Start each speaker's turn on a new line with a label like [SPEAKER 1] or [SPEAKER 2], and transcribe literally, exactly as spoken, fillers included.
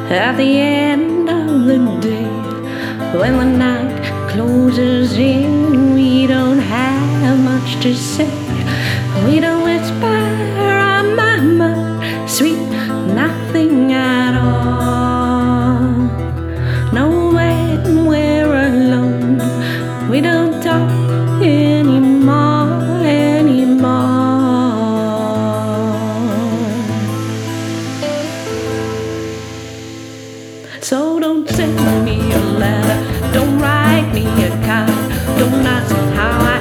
[SPEAKER 1] At the end of the day, when the night closes in, we don't have much to say. We don't whisper our mind, sweet nothing at all. No, when we're alone, we don't talk anymore, anymore. So don't send me a letter, don't write me a card, don't ask how I